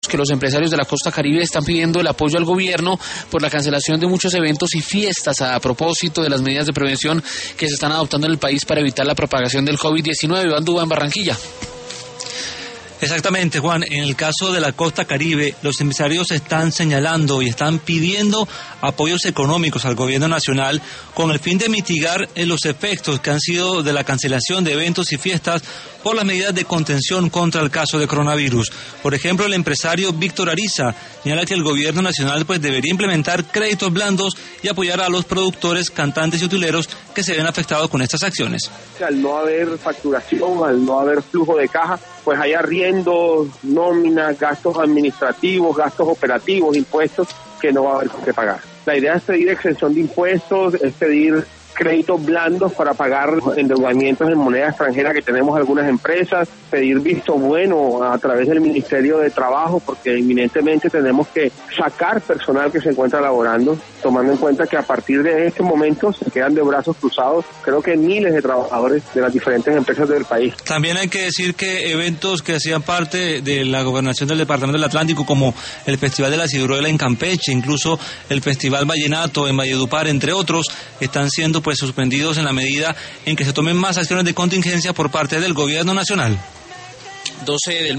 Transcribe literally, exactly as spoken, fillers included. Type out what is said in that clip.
que los empresarios de la Costa Caribe están pidiendo el apoyo al gobierno por la cancelación de muchos eventos y fiestas a propósito de las medidas de prevención que se están adoptando en el país para evitar la propagación del COVID diecinueve. Iván Duba en Barranquilla. Exactamente, Juan. En el caso de la Costa Caribe, los empresarios están señalando y están pidiendo apoyos económicos al gobierno nacional con el fin de mitigar los efectos que han sido de la cancelación de eventos y fiestas por las medidas de contención contra el caso de coronavirus. Por ejemplo, el empresario Víctor Ariza señala que el gobierno nacional pues debería implementar créditos blandos y apoyar a los productores, cantantes y utileros que se ven afectados con estas acciones. Al no haber facturación, al no haber flujo de caja, pues hay arriendos, nóminas, gastos administrativos, gastos operativos, impuestos que no va a haber con qué pagar. La idea es pedir exención de impuestos, es pedir créditos blandos para pagar endeudamientos en moneda extranjera que tenemos algunas empresas, pedir visto bueno a través del Ministerio de Trabajo, porque inminentemente tenemos que sacar personal que se encuentra laborando, tomando en cuenta que a partir de este momento se quedan de brazos cruzados, creo que miles de trabajadores de las diferentes empresas del país. También hay que decir que eventos que hacían parte de la gobernación del Departamento del Atlántico, como el Festival de la Ciruela en Campeche, incluso el Festival Vallenato en Valledupar, entre otros, están siendo pues suspendidos en la medida en que se tomen más acciones de contingencia por parte del gobierno nacional. doce del